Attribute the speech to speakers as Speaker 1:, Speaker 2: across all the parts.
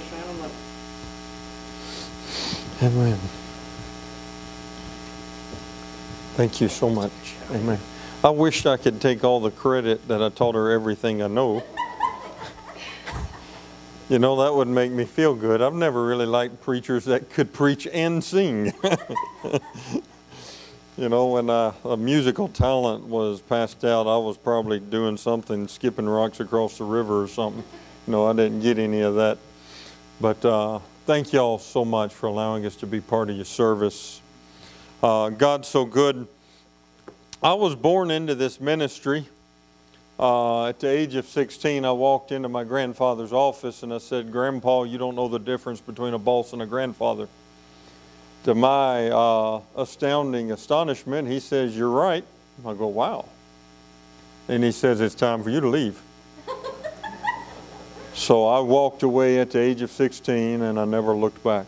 Speaker 1: Amen. Thank you so much. Amen. I wished I could take all the credit that I taught her everything I know. You know, that would make me feel good. I've never really liked preachers that could preach and sing. You know, when a musical talent was passed out, I was probably doing something, skipping rocks across the river or something. You know, I didn't get any of that. But thank y'all so much for allowing us to be part of your service. God's so good. I was born into this ministry. At the age of 16, I walked into my grandfather's office and I said, "Grandpa, you don't know the difference between a boss and a grandfather." To my astounding astonishment, he says, "You're right." I go, "Wow." And he says, "It's time for you to leave." So I walked away at the age of 16 and I never looked back.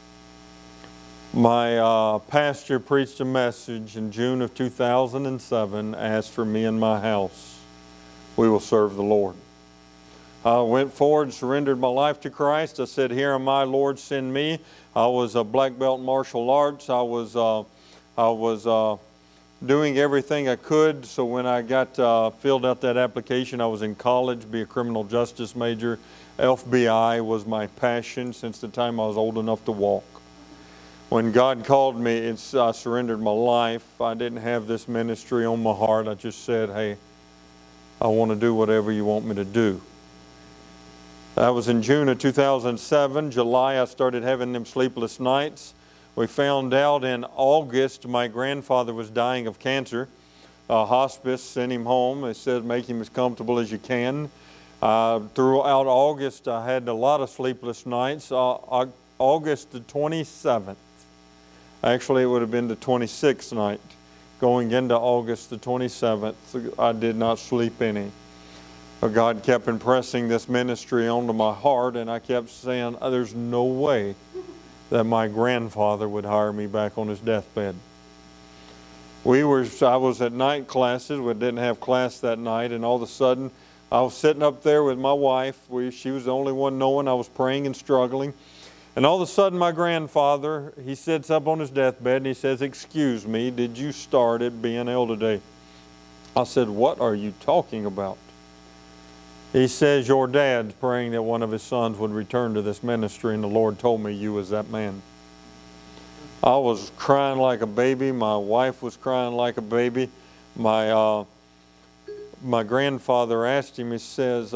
Speaker 1: My pastor preached a message in June of 2007, "As for me and my house, we will serve the Lord." I went forward and surrendered my life to Christ. I said, "Here am I, Lord, send me." I was a black belt in martial arts. I was doing everything I could. So when I got filled out that application, I was in college, be a criminal justice major. FBI was my passion since the time I was old enough to walk. When God called me, I surrendered my life. I didn't have this ministry on my heart. I just said, "Hey, I want to do whatever you want me to do." That was in June of 2007. July, I started having them sleepless nights. We found out in August my grandfather was dying of cancer. Hospice sent him home. They said, "Make him as comfortable as you can." Throughout August, I had a lot of sleepless nights. August the 27th. Actually, it would have been the 26th night. Going into August the 27th, I did not sleep any. God kept impressing this ministry onto my heart, and I kept saying, "There's no way that my grandfather would hire me back on his deathbed." I was at night classes. We didn't have class that night, and all of a sudden, I was sitting up there with my wife. She was the only one knowing I was praying and struggling. And all of a sudden, my grandfather, he sits up on his deathbed and he says, "Excuse me, did you start at being ill today?" I said, "What are you talking about?" He says, "Your dad's praying that one of his sons would return to this ministry, and the Lord told me you was that man." I was crying like a baby. My wife was crying like a baby. My grandfather asked him, he says,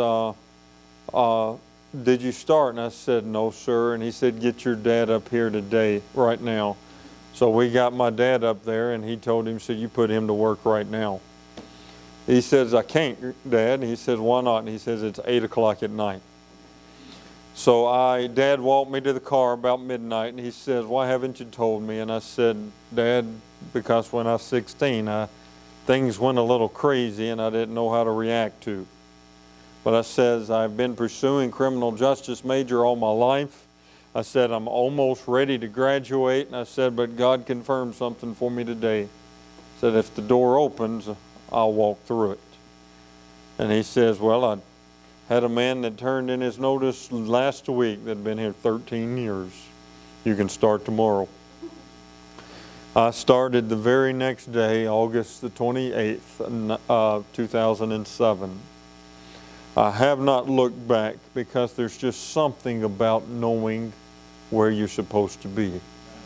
Speaker 1: "Did you start?" And I said, "No, sir." And he said, "Get your dad up here today, right now." So we got my dad up there, and he told him, "So you put him to work right now." He says, "I can't, Dad." And he says, "Why not?" And he says, "It's 8 o'clock at night." So Dad walked me to the car about midnight, and he says, "Why haven't you told me?" And I said, "Dad, because when I was 16, things went a little crazy, and I didn't know how to react to." But I says, "I've been pursuing criminal justice major all my life." I said, "I'm almost ready to graduate." And I said, "But God confirmed something for me today." I said, "If the door opens, I'll walk through it." And he says, "Well, I had a man that turned in his notice last week that had been here 13 years. You can start tomorrow." I started the very next day, August the 28th, 2007. I have not looked back because there's just something about knowing where you're supposed to be.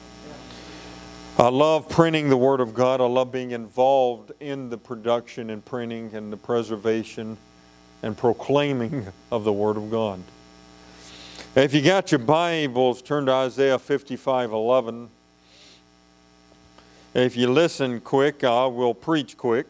Speaker 1: I love printing the Word of God. I love being involved in the production and printing and the preservation and proclaiming of the Word of God. If you got your Bibles, turn to Isaiah 55:11. If you listen quick, I will preach quick.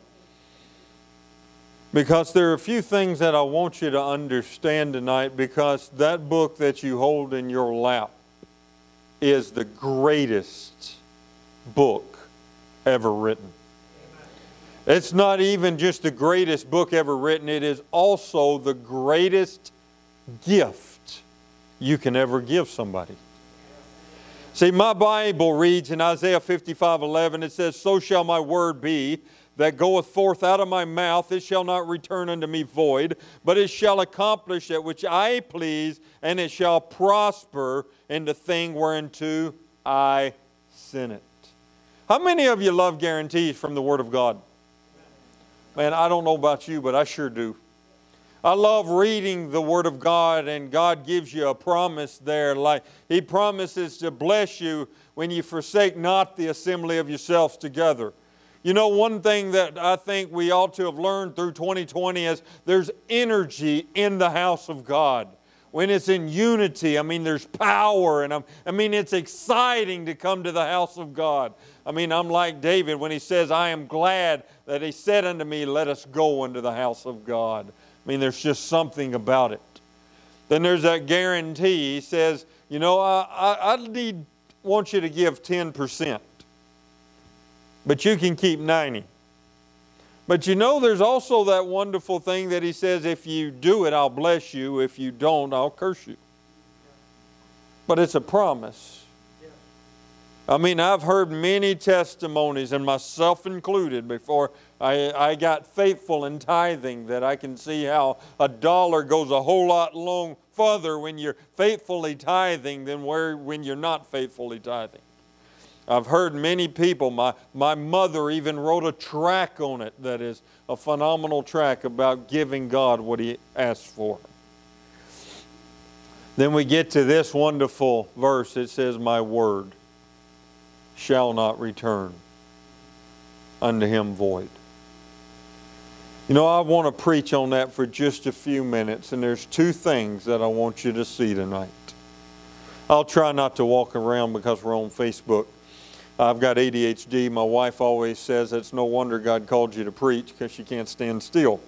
Speaker 1: Because there are a few things that I want you to understand tonight, because that book that you hold in your lap is the greatest book ever written. It's not even just the greatest book ever written, it is also the greatest gift you can ever give somebody. See, my Bible reads in Isaiah 55:11, it says, "So shall my word be that goeth forth out of my mouth, it shall not return unto me void, but it shall accomplish that which I please, and it shall prosper in the thing whereunto I sent it. How many of you love guarantees from the Word of God? Man, I don't know about you, but I sure do. I love reading the Word of God, and God gives you a promise there. Like He promises to bless you when you forsake not the assembly of yourselves together. You know, one thing that I think we ought to have learned through 2020 is there's energy in the house of God. When it's in unity, I mean, there's power, and it's exciting to come to the house of God. I mean, I'm like David when he says, I am glad that He said unto me, let us go unto the house of God. I mean, there's just something about it. Then there's that guarantee. He says, you know, I want you to give 10%, but you can keep 90%. But you know, there's also that wonderful thing that He says, if you do it, I'll bless you. If you don't, I'll curse you. But it's a promise. I mean, I've heard many testimonies, and myself included, before I got faithful in tithing, that I can see how a dollar goes a whole lot further when you're faithfully tithing than when you're not faithfully tithing. I've heard many people, my mother even wrote a tract on it that is a phenomenal tract about giving God what He asked for. Then we get to this wonderful verse. It says, my word shall not return unto Him void. You know, I want to preach on that for just a few minutes, and there's two things that I want you to see tonight. I'll try not to walk around because we're on Facebook. I've got ADHD. My wife always says it's no wonder God called you to preach, because she can't stand still.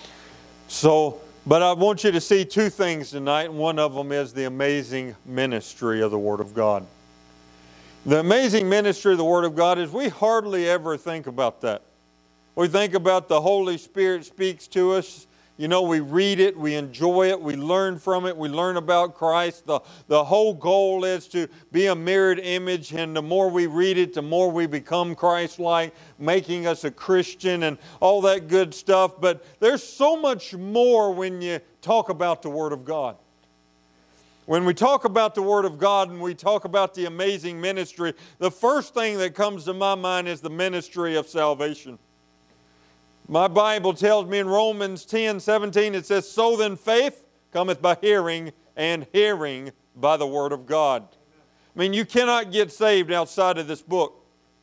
Speaker 1: But I want you to see two things tonight, and one of them is the amazing ministry of the Word of God. The amazing ministry of the Word of God is we hardly ever think about that. We think about the Holy Spirit speaks to us. You know, we read it, we enjoy it, we learn from it, we learn about Christ. The whole goal is to be a mirrored image, and the more we read it, the more we become Christ-like, making us a Christian and all that good stuff. But there's so much more when you talk about the Word of God. When we talk about the Word of God and we talk about the amazing ministry, the first thing that comes to my mind is the ministry of salvation. My Bible tells me in Romans 10:17, it says, so then faith cometh by hearing, and hearing by the Word of God. I mean, you cannot get saved outside of this book.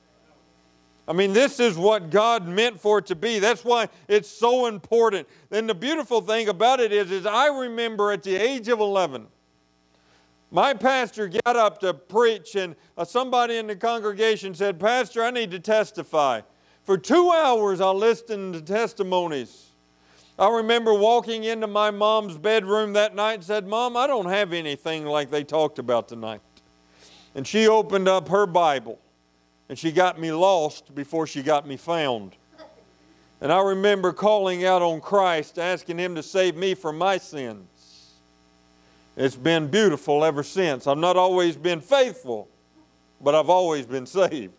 Speaker 1: I mean, this is what God meant for it to be. That's why it's so important. Then the beautiful thing about it is I remember at the age of 11, my pastor got up to preach, and somebody in the congregation said, Pastor, I need to testify. For 2 hours, I listened to testimonies. I remember walking into my mom's bedroom that night and said, Mom, I don't have anything like they talked about tonight. And she opened up her Bible, and she got me lost before she got me found. And I remember calling out on Christ, asking Him to save me from my sins. It's been beautiful ever since. I've not always been faithful, but I've always been saved.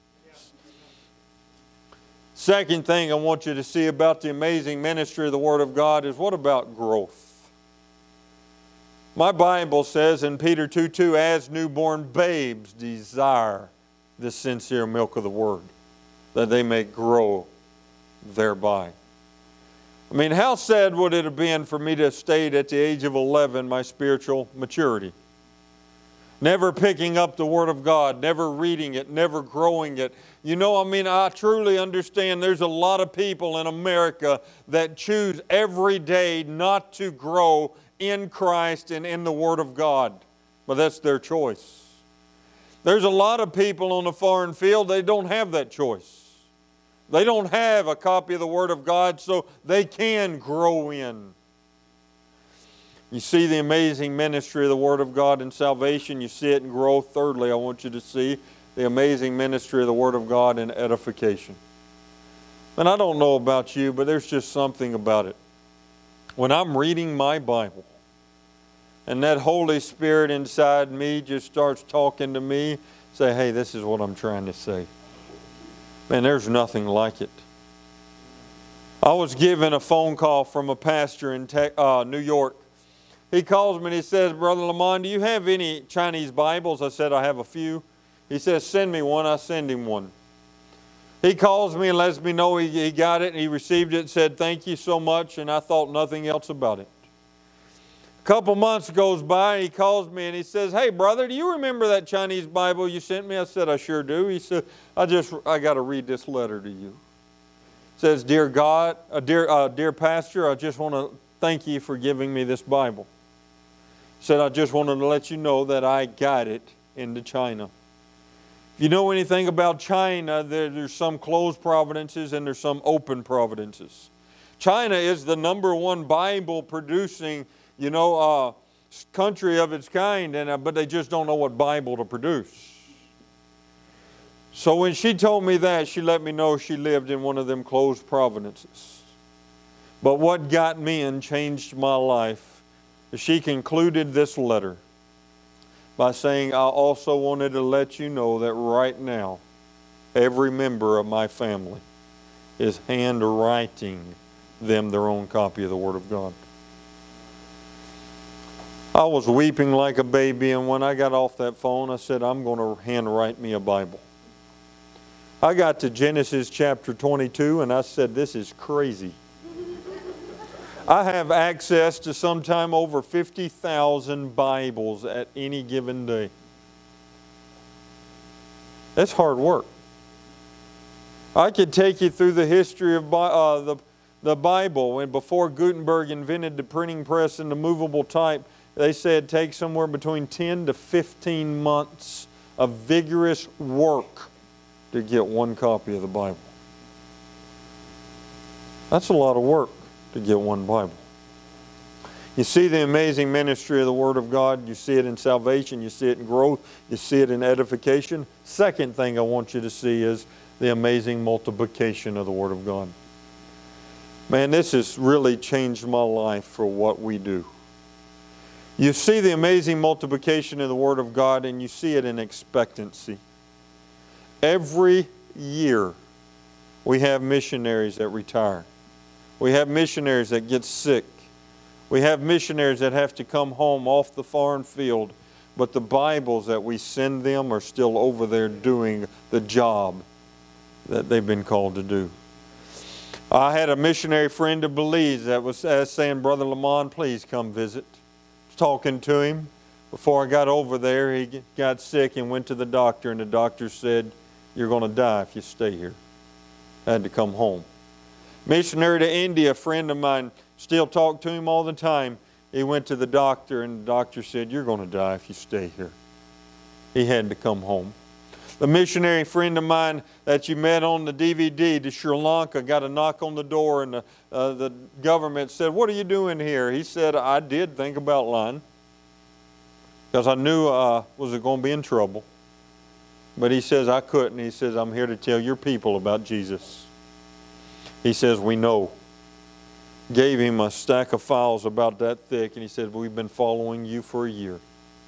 Speaker 1: Second thing I want you to see about the amazing ministry of the Word of God is, what about growth? My Bible says in Peter 2:2, as newborn babes desire the sincere milk of the Word, that they may grow thereby. I mean, how sad would it have been for me to have stayed at the age of 11 my spiritual maturity? Never picking up the Word of God, never reading it, never growing it. You know, I mean, I truly understand there's a lot of people in America that choose every day not to grow in Christ and in the Word of God. But that's their choice. There's a lot of people on the foreign field, they don't have that choice. They don't have a copy of the Word of God, so they can grow in. You see the amazing ministry of the Word of God in salvation. You see it in growth. Thirdly, I want you to see the amazing ministry of the Word of God in edification. And I don't know about you, but there's just something about it. When I'm reading my Bible, and that Holy Spirit inside me just starts talking to me, say, hey, this is what I'm trying to say. Man, there's nothing like it. I was given a phone call from a pastor in New York. He calls me and he says, Brother Lamont, do you have any Chinese Bibles? I said, I have a few. He says, send me one. I send him one. He calls me and lets me know he got it and he received it and said, thank you so much, and I thought nothing else about it. A couple months goes by and he calls me and he says, hey brother, do you remember that Chinese Bible you sent me? I said, I sure do. He said, I got to read this letter to you. It says, dear pastor, I just want to thank you for giving me this Bible. He said, I just wanted to let you know that I got it into China. If you know anything about China, there's some closed providences and there's some open providences. China is the #1 Bible producing, country of its kind, but they just don't know what Bible to produce. So when she told me that, she let me know she lived in one of them closed providences. But what got me and changed my life is she concluded this letter by saying, I also wanted to let you know that right now, every member of my family is handwriting them their own copy of the Word of God. I was weeping like a baby, and when I got off that phone, I said, I'm going to handwrite me a Bible. I got to Genesis chapter 22, and I said, this is crazy. I have access to sometime over 50,000 Bibles at any given day. That's hard work. I could take you through the history of the Bible. When before Gutenberg invented the printing press and the movable type, they said it takes somewhere between 10 to 15 months of vigorous work to get one copy of the Bible. That's a lot of work to get one Bible. You see the amazing ministry of the Word of God. You see it in salvation. You see it in growth. You see it in edification. Second thing I want you to see is the amazing multiplication of the Word of God. Man, this has really changed my life for what we do. You see the amazing multiplication of the Word of God, and you see it in expectancy. Every year we have missionaries that retire. We have missionaries that get sick. We have missionaries that have to come home off the foreign field, but the Bibles that we send them are still over there doing the job that they've been called to do. I had a missionary friend of Belize that was saying, Brother Lamont, please come visit. I was talking to him. Before I got over there, he got sick and went to the doctor, and the doctor said, you're going to die if you stay here. I had to come home. Missionary to India, a friend of mine, still talk to him all the time. He went to the doctor, and the doctor said, you're going to die if you stay here. He had to come home. The missionary friend of mine that you met on the DVD to Sri Lanka got a knock on the door, and the government said, what are you doing here? He said, I did think about lying because I knew I was going to be in trouble. But he says, I couldn't. He says, I'm here to tell your people about Jesus. He says, we know. Gave him a stack of files about that thick, and he said, we've been following you for a year.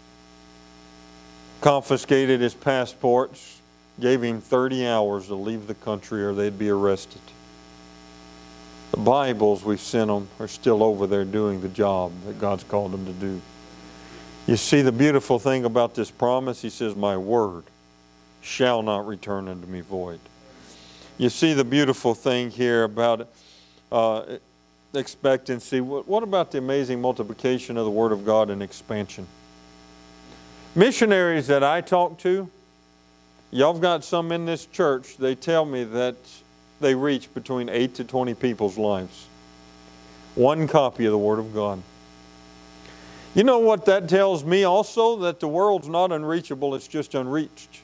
Speaker 1: Confiscated his passports, gave him 30 hours to leave the country or they'd be arrested. The Bibles we've sent them are still over there doing the job that God's called them to do. You see the beautiful thing about this promise? He says, my word shall not return unto me void. You see the beautiful thing here about expectancy. What about the amazing multiplication of the Word of God and expansion? Missionaries that I talk to, y'all have got some in this church, they tell me that they reach between 8 to 20 people's lives. One copy of the Word of God. You know what that tells me also? That the world's not unreachable, it's just unreached.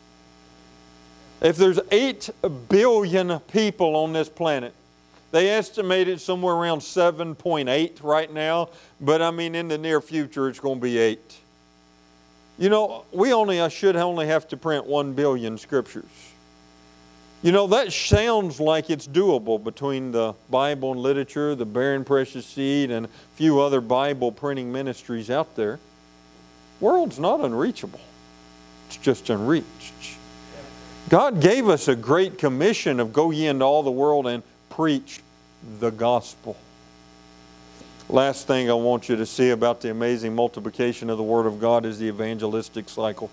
Speaker 1: If there's 8 billion people on this planet, they estimate it somewhere around 7.8 right now, but I mean in the near future it's going to be 8. You know, I should only have to print 1 billion scriptures. You know, that sounds like it's doable between the Bible and literature, the Bearing Precious Seed, and a few other Bible printing ministries out there. World's not unreachable. It's just unreached. God gave us a great commission of go ye into all the world and preach the gospel. Last thing I want you to see about the amazing multiplication of the Word of God is the evangelistic cycle.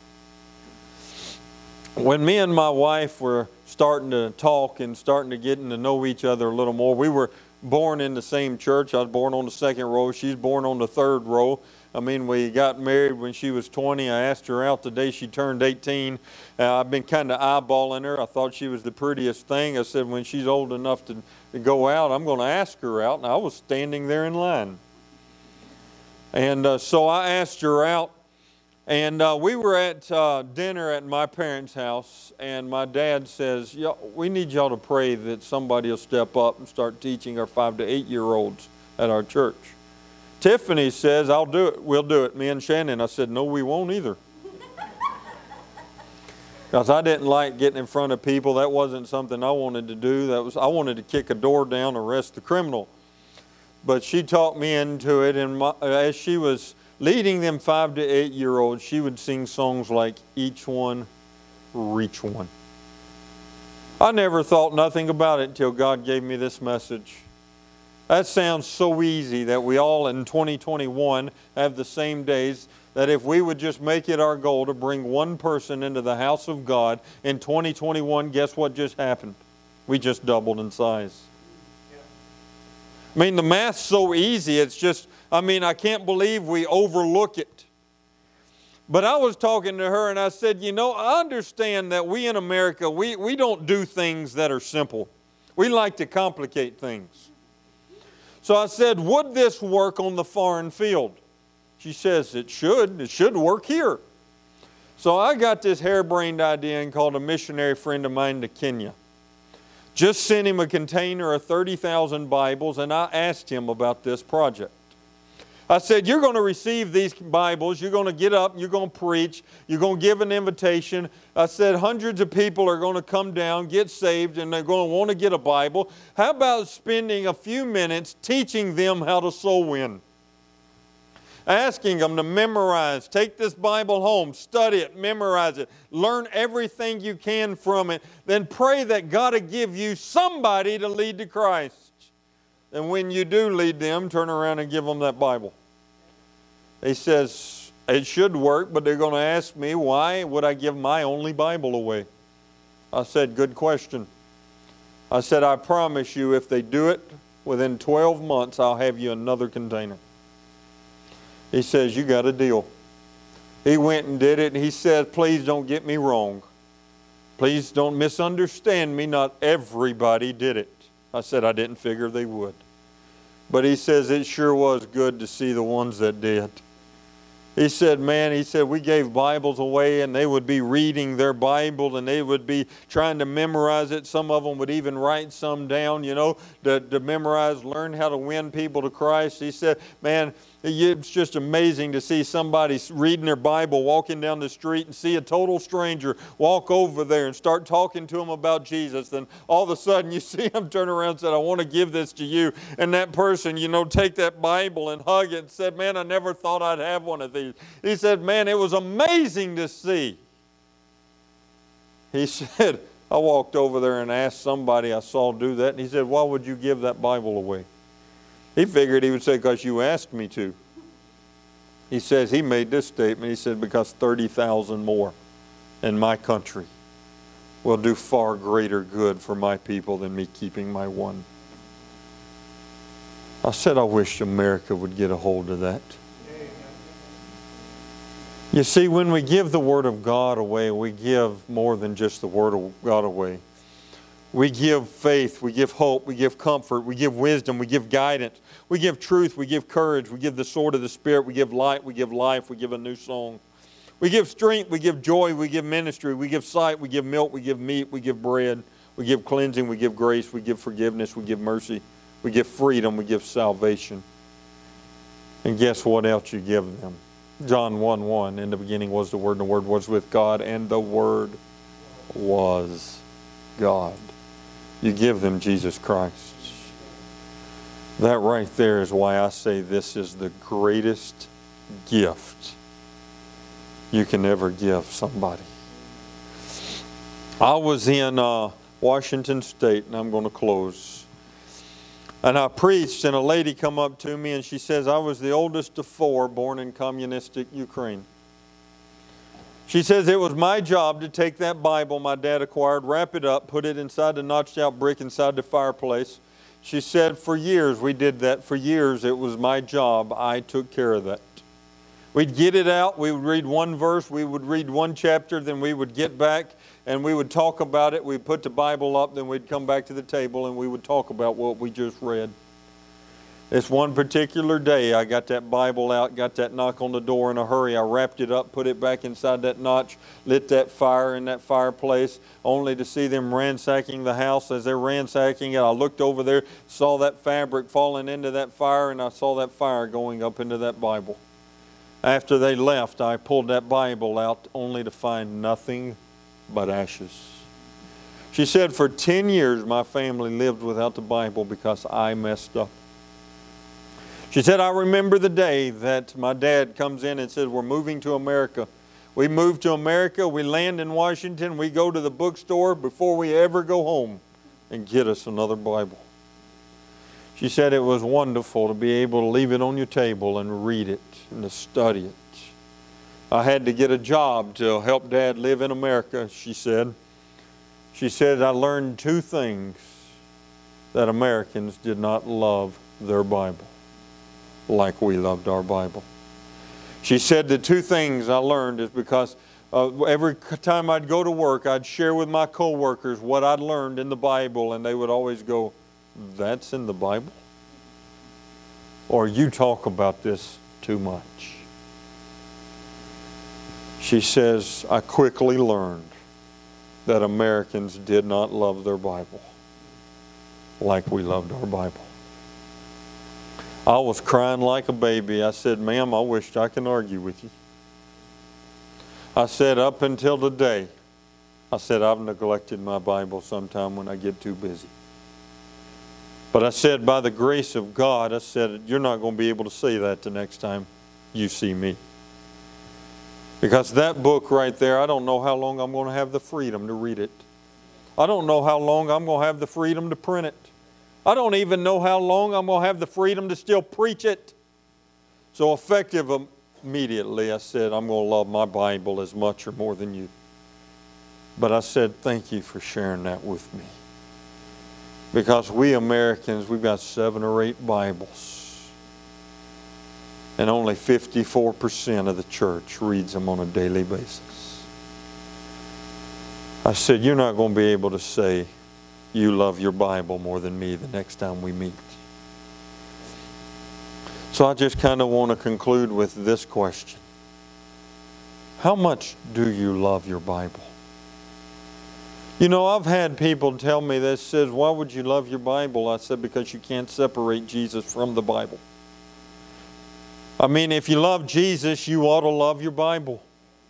Speaker 1: When me and my wife were starting to talk and starting to get to know each other a little more, we were born in the same church. I was born on the second row. She's born on the third row. I mean, we got married when she was 20. I asked her out the day she turned 18. I've been kind of eyeballing her. I thought she was the prettiest thing. I said, when she's old enough to go out, I'm going to ask her out. And I was standing there in line. And so I asked her out. And we were at dinner at my parents' house. And my dad says, we need y'all to pray that somebody will step up and start teaching our 5 to 8 year olds at our church. Tiffany says, I'll do it. We'll do it. Me and Shannon. I said, no, we won't either. Because I didn't like getting in front of people. That wasn't something I wanted to do. I wanted to kick a door down, arrest the criminal. But she talked me into it. And as she was leading them 5 to 8 year olds, she would sing songs like Each One, Reach One. I never thought nothing about it until God gave me this message. That sounds so easy that we all in 2021 have the same days, that if we would just make it our goal to bring one person into the house of God in 2021, guess what just happened? We just doubled in size. I mean, the math's so easy, it's just, I can't believe we overlook it. But I was talking to her and I said, I understand that we in America, we don't do things that are simple. We like to complicate things. So I said, would this work on the foreign field? She says, it should. It should work here. So I got this harebrained idea and called a missionary friend of mine to Kenya. Just sent him a container of 30,000 Bibles, and I asked him about this project. I said, you're going to receive these Bibles, you're going to get up, you're going to preach, you're going to give an invitation. I said, hundreds of people are going to come down, get saved, and they're going to want to get a Bible. How about spending a few minutes teaching them how to soul win? Asking them to memorize, take this Bible home, study it, memorize it, learn everything you can from it, then pray that God will give you somebody to lead to Christ. And when you do lead them, turn around and give them that Bible. He says, it should work, but they're going to ask me, why would I give my only Bible away? I said, good question. I said, I promise you, if they do it, within 12 months, I'll have you another container. He says, you got a deal. He went and did it, and he said, please don't get me wrong. Please don't misunderstand me. Not everybody did it. I said, I didn't figure they would. But he says, it sure was good to see the ones that did. He said, we gave Bibles away and they would be reading their Bible and they would be trying to memorize it. Some of them would even write some down, to memorize, learn how to win people to Christ. He said, it's just amazing to see somebody reading their Bible, walking down the street and see a total stranger walk over there and start talking to them about Jesus. Then all of a sudden you see them turn around and say, I want to give this to you. And that person, take that Bible and hug it and said, man, I never thought I'd have one of these. He said, man, it was amazing to see. He said, I walked over there and asked somebody I saw do that. And he said, why would you give that Bible away? He figured he would say, because you asked me to. He says, he made this statement. He said, because 30,000 more in my country will do far greater good for my people than me keeping my one. I said, I wish America would get a hold of that. You see, when we give the Word of God away, we give more than just the Word of God away. We give faith, we give hope, we give comfort, we give wisdom, we give guidance, we give truth, we give courage, we give the sword of the Spirit, we give light, we give life, we give a new song. We give strength, we give joy, we give ministry, we give sight, we give milk, we give meat, we give bread, we give cleansing, we give grace, we give forgiveness, we give mercy, we give freedom, we give salvation. And guess what else you give them? John 1:1, in the beginning was the Word, and the Word was with God, and the Word was God. You give them Jesus Christ. That right there is why I say this is the greatest gift you can ever give somebody. I was in Washington State, and I'm going to close. And I preached, and a lady come up to me, and she says, I was the oldest of 4 born in communistic Ukraine. She says, it was my job to take that Bible my dad acquired, wrap it up, put it inside the notched out brick inside the fireplace. She said, for years we did that. For years it was my job. I took care of that. We'd get it out. We would read one verse. We would read one chapter. Then we would get back and we would talk about it. We'd put the Bible up. Then we'd come back to the table and we would talk about what we just read. This one particular day, I got that Bible out, got that knock on the door in a hurry. I wrapped it up, put it back inside that notch, lit that fire in that fireplace, only to see them ransacking the house. As they're ransacking it, I looked over there, saw that fabric falling into that fire, and I saw that fire going up into that Bible. After they left, I pulled that Bible out only to find nothing but ashes. She said, for 10 years my family lived without the Bible because I messed up. She said, I remember the day that my dad comes in and says, we're moving to America. We move to America, we land in Washington, we go to the bookstore before we ever go home and get us another Bible. She said it was wonderful to be able to leave it on your table and read it and to study it. I had to get a job to help Dad live in America, she said. She said, I learned 2 things that Americans did not love their Bible like we loved our Bible. She said the 2 things I learned is because every time I'd go to work, I'd share with my co-workers what I'd learned in the Bible, and they would always go, that's in the Bible? Or you talk about this too much. She says, I quickly learned that Americans did not love their Bible like we loved our Bible. I was crying like a baby. I said, ma'am, I wished I could argue with you. I said, up until today, I said, I've neglected my Bible sometime when I get too busy. But I said, by the grace of God, I said, you're not going to be able to say that the next time you see me. Because that book right there, I don't know how long I'm going to have the freedom to read it. I don't know how long I'm going to have the freedom to print it. I don't even know how long I'm going to have the freedom to still preach it. So effective immediately, I said, I'm going to love my Bible as much or more than you. But I said, thank you for sharing that with me. Because we Americans, we've got 7 or 8 Bibles. And only 54% of the church reads them on a daily basis. I said, you're not going to be able to say, you love your Bible more than me the next time we meet. So I just kind of want to conclude with this question. How much do you love your Bible? You know, I've had people tell me this, says, why would you love your Bible? I said, because you can't separate Jesus from the Bible. I mean, if you love Jesus, you ought to love your Bible.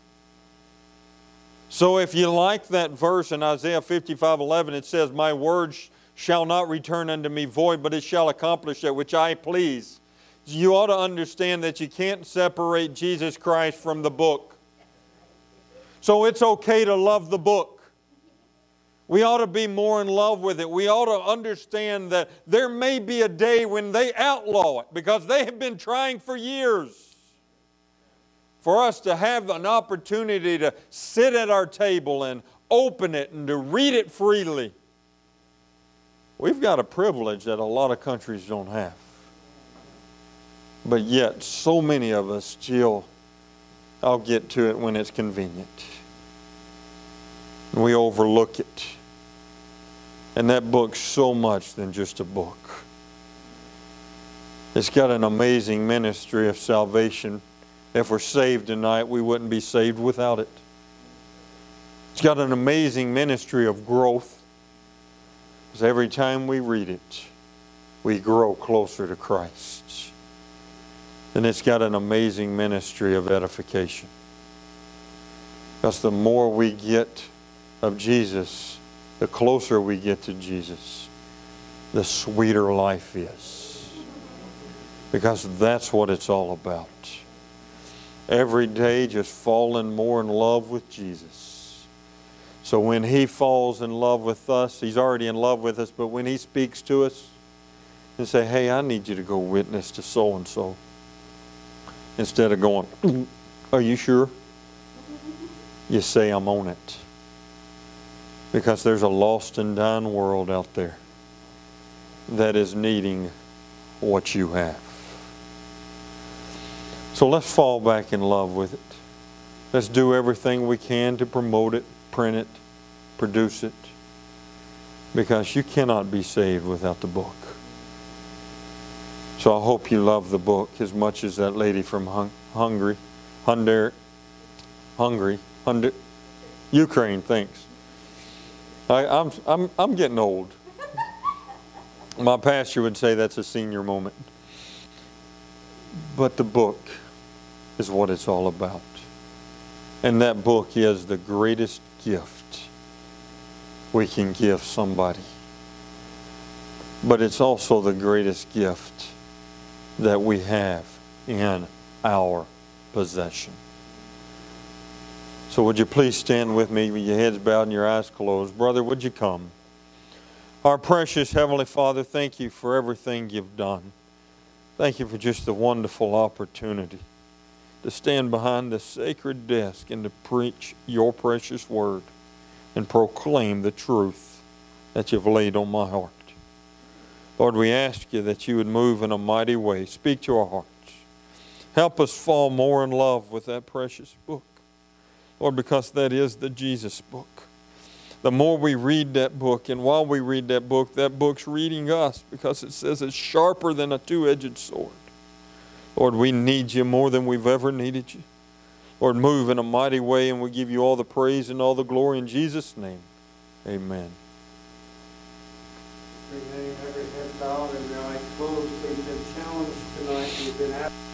Speaker 1: So if you like that verse in Isaiah 55:11, it says, my word shall not return unto me void, but it shall accomplish that which I please. You ought to understand that you can't separate Jesus Christ from the book. So it's okay to love the book. We ought to be more in love with it. We ought to understand that there may be a day when they outlaw it because they have been trying for years. For us to have an opportunity to sit at our table and open it and to read it freely. We've got a privilege that a lot of countries don't have. But yet, so many of us still, I'll get to it when it's convenient. We overlook it. And that book's so much than just a book. It's got an amazing ministry of salvation. If we're saved tonight, we wouldn't be saved without it. It's got an amazing ministry of growth. Because every time we read it, we grow closer to Christ. And it's got an amazing ministry of edification. Because the more we get of Jesus, the closer we get to Jesus, the sweeter life is. Because that's what it's all about. Every day just falling more in love with Jesus. So when He falls in love with us, He's already in love with us, but when He speaks to us, and say, hey, I need you to go witness to so-and-so. Instead of going, are you sure? You say, I'm on it. Because there's a lost and dying world out there that is needing what you have. So let's fall back in love with it. Let's do everything we can to promote it, print it, produce it. Because you cannot be saved without the book. So I hope you love the book as much as that lady from Ukraine thinks. I'm getting old. My pastor would say that's a senior moment. But the book is what it's all about. And that book is the greatest gift we can give somebody. But it's also the greatest gift that we have in our possession. So would you please stand with me with your heads bowed and your eyes closed? Brother, would you come? Our precious Heavenly Father, thank you for everything you've done. Thank you for just the wonderful opportunity to stand behind the sacred desk and to preach your precious word and proclaim the truth that you've laid on my heart. Lord, we ask you that you would move in a mighty way. Speak to our hearts. Help us fall more in love with that precious book. Lord, because that is the Jesus book. The more we read that book, and while we read that book's reading us, because it says it's sharper than a two-edged sword. Lord, we need you more than we've ever needed you. Lord, move in a mighty way, and we give you all the praise and all the glory in Jesus' name. Amen.
Speaker 2: Every head bowed and every eye closed. We've been challenged tonight. We've been asked